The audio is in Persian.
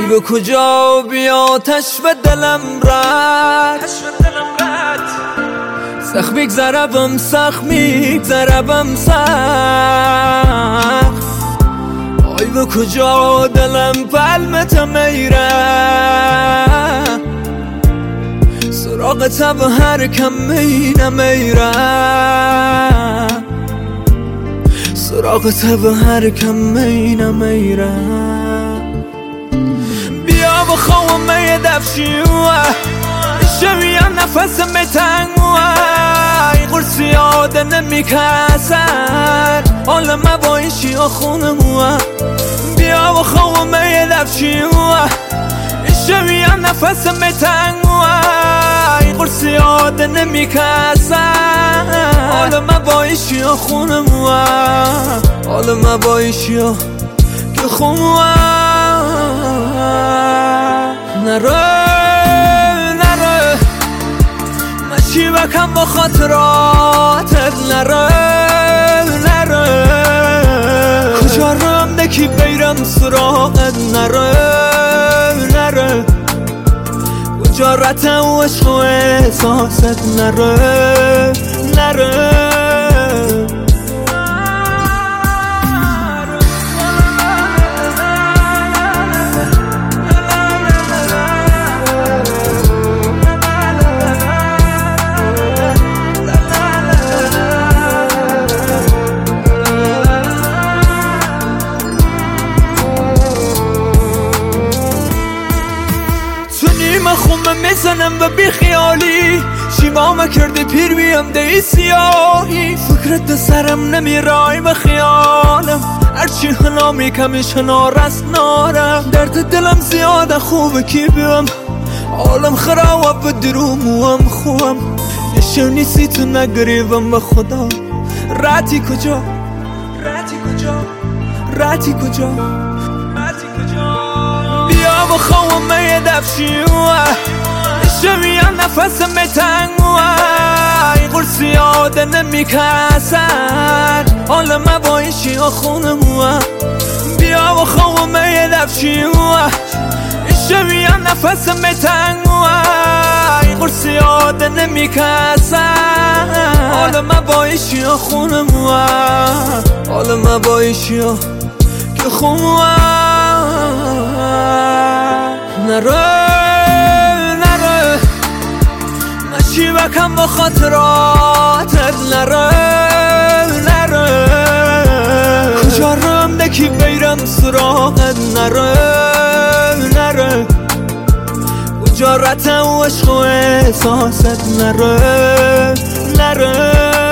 به کجا بیا آتش به دلم رد سخت میگذربم سخت میگذربم سخت آی به کجا دلم پلمت میره سراغت به هر کم مینه میره سراغت به هر کم مینه میره بیا بخوام می دفشیوه شویه نفس میتنگوه این قرص یاده نمیکسر حال مبایشی و خونموه بیا بخوام می دفشیوه شویه نفس میتنگوه این قرص یاده نمیکسر حال مبایشی و خونموه حال مبایشی و که خونموه نره چی بکم با خاطراتت نره کجا رم دکی بیرم سراغت نره کجا رتم و عشق و احساست نره من خونه میزنم و بی خیالی شیمام کرده پیر بیم دی سیاهی فکرت ده سرم نمیرای به خیالم هرچی هنا میکمش هنا رست نارم درد دلم زیاده خوبه کی بیم عالم خراب به دروموام خوام نشونی سی تو نگریبم به خدا راتی کجا بیا بخوام می دفشیوه شویه نفس میتنگوه این قرص یاده نمیکسر حال مبایشی و خونموه بیا بخوام می دفشیوه شویه نفس میتنگوه این قرص یاده نمیکسر حال مبایشی و خونموه حال مبایشی و که خونموه نره چی بکم با خاطراتت نره کجا رم دکی بیرم سراغت نره کجا رتم و عشق و احساست نره